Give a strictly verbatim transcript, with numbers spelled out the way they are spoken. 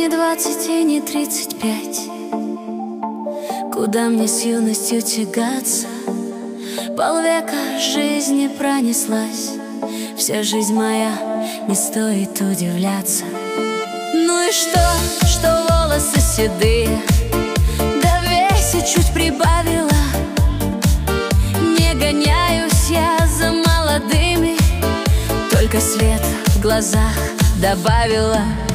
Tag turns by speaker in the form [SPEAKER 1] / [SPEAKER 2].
[SPEAKER 1] не двадцать и не тридцать пять. Куда мне с юностью тягаться? Полвека жизни пронеслась. Вся жизнь моя, не стоит удивляться. Ну и что, что волосы седые, да весе чуть прибавила. Не гоняюсь я за молодыми, только свет в глазах добавила.